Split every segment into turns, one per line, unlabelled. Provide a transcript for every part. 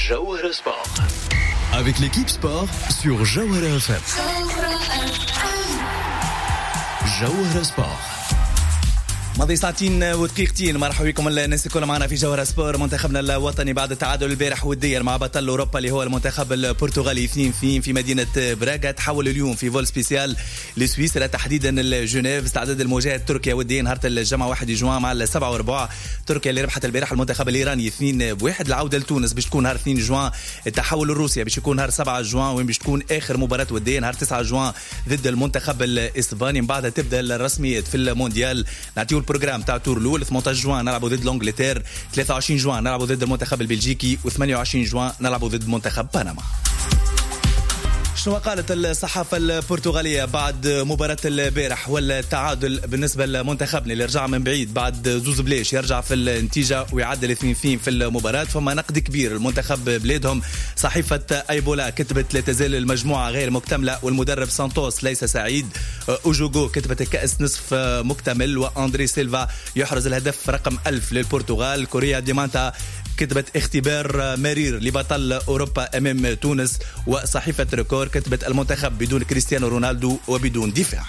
Jawahara Sport. Avec l'équipe sport sur Jawahara FM. Jawahara Sport.
ماضي ساعتين ودقيقتين. مرحبا بكم الناس الكل معنا في جوهرة سبور. منتخبنا الوطني بعد التعادل البارح وديا مع بطل اوروبا اللي هو المنتخب البرتغالي 2-2 في مدينه براغا، تحول اليوم في فول سبيسيال لسويسرا تحديدا لجنيف استعداد المواجهه تركيا وديا نهار الجمعه 1 جوان مع 7 و4. تركيا اللي ربحت البارح المنتخب الايراني 2-1. العوده لتونس باش تكون نهار 2 جوان. التحول لروسيا باش يكون نهار 7 جوان وين باش تكون اخر مباراه وديه نهار 9 جوان ضد المنتخب الاسباني. من بعدها تبدا الرسميات في المونديال. نعطيو البروجرام تاع تور الاول. 18 جوان نلعبوا ضد لانجلتير، 23 جوان نلعبوا ضد المنتخب البلجيكي، و28 جوان نلعبوا ضد منتخب بنما. شنو قالت الصحافة البرتغالية بعد مباراة البارح والتعادل بالنسبة لمنتخبنا اللي رجع من بعيد بعد زوز بلاش يرجع في النتيجة ويعدل 2-2 في المباراة؟ فما نقد كبير المنتخب بلادهم. صحيفة ايبولا كتبت لا تزال المجموعة غير مكتملة والمدرب سانتوس ليس سعيد. اوجوغو كتبت الكأس نصف مكتمل، واندري سيلفا يحرز الهدف رقم 1000 للبرتغال. كوريا ديمانتا كتبت اختبار مرير لبطل أوروبا أمام تونس. وصحيفة ريكور كتبت المنتخب بدون كريستيانو رونالدو وبدون دفاع.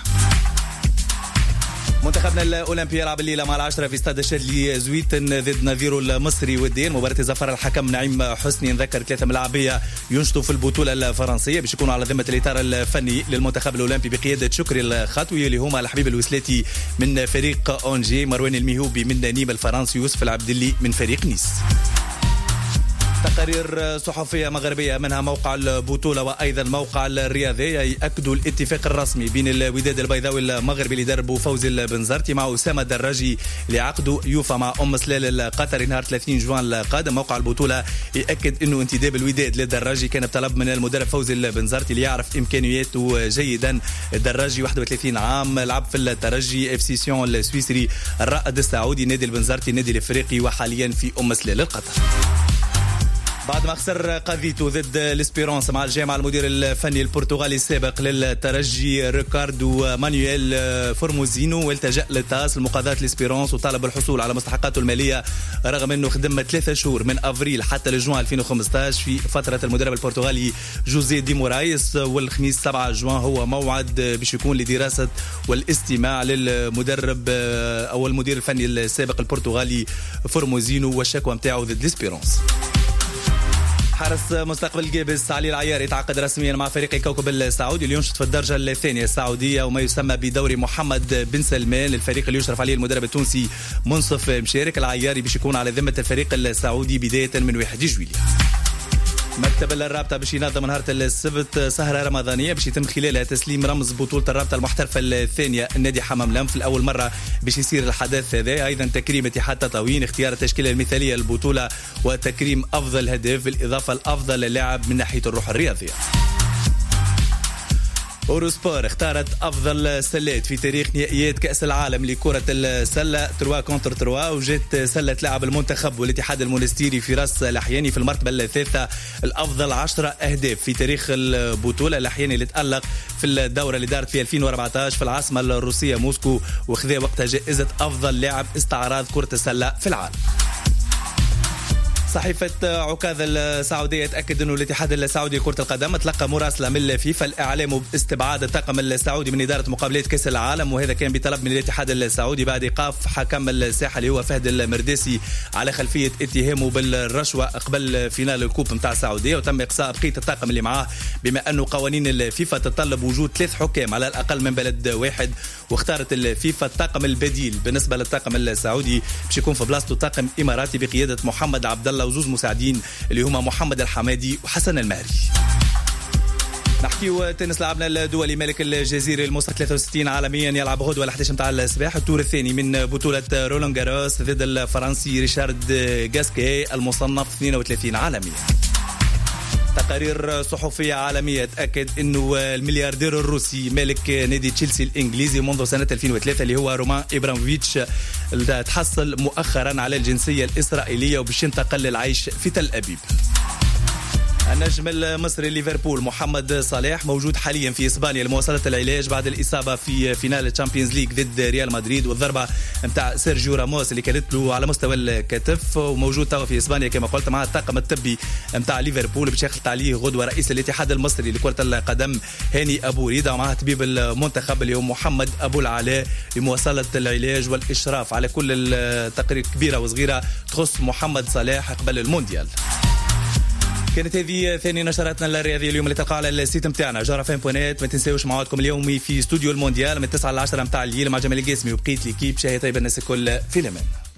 منتخبنا الأولمبي يلعب الليلة مع 10 في استاد الشاذلي زويتن ضد نظيره المصري ودين. مباراة ظفر الحكم نعيم حسني. نذكر 3 ملاعبية ينشطوا في البطولة الفرنسية باش يكونوا على ذمة الإطار الفني للمنتخب الأولمبي بقيادة شكري الخطوي اللي هما الحبيب الوسلاتي من فريق أونجي، مروان الميهوبي من نيم الفرنسي، يوسف العبدلي من فريق نيس. تقارير صحفية مغربية منها موقع البطولة وأيضا موقع الرياضية يأكدوا الاتفاق الرسمي بين الوداد البيضاوي المغربي اللي دربوا فوزي البنزرتي مع أسامة الدراجي لعقد يوفا مع سلال القطري نهار 30 جوان القادم. موقع البطولة يأكد أنه انتداب الوداد للدراجي كان بطلب من المدرب فوزي البنزرتي اللي يعرف إمكانياته جيدا. الدراجي 31 عام، لعب في الترجي اف سيسيون السويسري، الرائد السعودي، نادي البنزرتي، نادي الافريقي، وحاليا في سلال القطر. بعد ما خسر قضيته ضد الاسبيرونس مع الجامعة المدير الفني البرتغالي السابق للترجي ريكاردو مانويل فورموزينو والتجأ للتاس لمقاضاة الاسبيرونس وطالب الحصول على مستحقاته المالية رغم انه خدم 3 شهور من افريل حتى لجوان 2015 في فترة المدرب البرتغالي جوزي دي مورايس. والخميس 7 جوان هو موعد باش يكون لدراسة والاستماع للمدرب او المدير الفني السابق البرتغالي فورموزينو والشكوى متاعه ضد الاسبيرونس. حارس مستقبل جيبس علي العيار يتعاقد رسميا مع فريق الكوكب السعودي اللي ينشط في الدرجة الثانية السعودية وما يسمى بدوري محمد بن سلمان. الفريق اللي يشرف عليه المدرب التونسي منصف مشارك. العياري باش يكون على ذمة الفريق السعودي بداية من 1 جويلية. مكتب الرابطة باش ينظم نهار السبت سهرة رمضانية باش يتم خلالها تسليم رمز بطولة الرابطة المحترفة الثانية النادي حمام لم. في الأول مرة باش يصير الحدث هذا. أيضا تكريم اتحاد تطاوين، اختيار التشكيلة المثالية للبطولة، وتكريم أفضل هدف، بالإضافة لأفضل لاعب من ناحية الروح الرياضية. أوروسبور اختارت أفضل سلات في تاريخ نهائيات كأس العالم لكرة السلة 3-3، وجدت سلة لاعب المنتخب والاتحاد المونستيري في راس الأحياني في المرتبة الثالثة. الأفضل 10 أهداف في تاريخ البطولة. الأحياني اللي تألق في الدورة اللي دارت في 2014 في العاصمة الروسية موسكو وخذا وقتها جائزة أفضل لاعب استعراض كرة السلة في العالم. صحيفة عكاظ السعودية تأكد أنه الاتحاد السعودي لكرة القدم تلقى مراسلة من الفيفا الإعلام باستبعاد الطاقم السعودي من إدارة مقابلات كأس العالم، وهذا كان بطلب من الاتحاد السعودي بعد إيقاف حكم الساحة اللي هو فهد المرداسي على خلفية اتهامه بالرشوة قبل فينال الكوب متاع السعودية. وتم إقصاء بقية الطاقم اللي معاه بما أنه قوانين الفيفا تتطلب وجود 3 حكام على الأقل من بلد واحد. واختارت الفيفا الطاقم البديل بالنسبة للطاقم السعودي باش يكون في بلاصته طاقم إماراتي بقيادة محمد عبد الله وزوز مساعدين اللي هما محمد الحمادي وحسن المهري. نحكيو تنس. لعبنا الدولي ملك الجزيرة الموسى 63 عالميا يلعب غدوة ال 11 متاع الصباح الدور الثاني من بطولة رولان جاروس ضد الفرنسي ريشارد جاسكي المصنف 32 عالميا. تقارير صحفية عالمية تأكد أنه الملياردير الروسي مالك نادي تشيلسي الإنجليزي منذ سنة 2003 اللي هو رومان إبراموفيتش تحصل مؤخرا على الجنسية الإسرائيلية وباش ينتقل للعيش في تل أبيب. النجم المصري ليفربول محمد صلاح موجود حاليا في اسبانيا لمواصله العلاج بعد الاصابه في فينال الشامبيونز ليج ضد ريال مدريد والضربه نتاع سيرجيو راموس اللي كانت له على مستوى الكتف، وموجود توا في اسبانيا كما قلت مع الطاقم الطبي نتاع ليفربول باش يخلط عليه غدوه رئيس الاتحاد المصري لكره القدم هاني ابو ريده، ومعه طبيب المنتخب اليوم محمد ابو العلاء لمواصله العلاج والاشراف على كل التقارير كبيره وصغيره تخص محمد صلاح قبل المونديال. كانت هذه ثاني نشراتنا الرياضيه اليوم اللي تلقاها على السيت نتاعنا جارفين.net. ما تنساوش موعدكم اليومي في استوديو المونديال من 9 ل 10 نتاع الليل مع جمال القاسمي وبقيه ليكيب. شاهي طيب الناس الكل في الامان.